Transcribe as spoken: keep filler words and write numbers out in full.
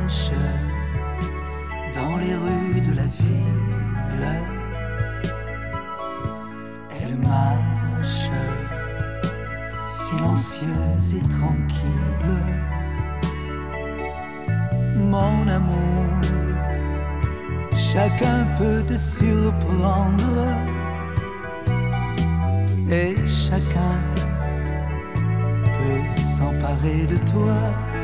marche dans les rues de la ville. Elle marche silencieuse et tranquille. Mon amour, chacun peut te surprendre et chacun peut s'emparer de toi.